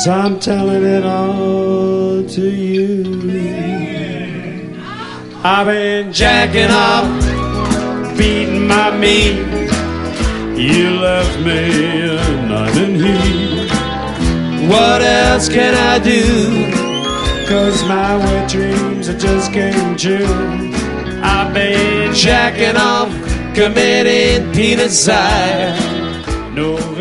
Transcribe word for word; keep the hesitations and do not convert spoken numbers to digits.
So I'm telling it all to you. I've been jacking off, beating my meat. You left me and I'm in heat. What else can I do? Cause my wet dreams are just came true. I've been jacking off, committing penicide. No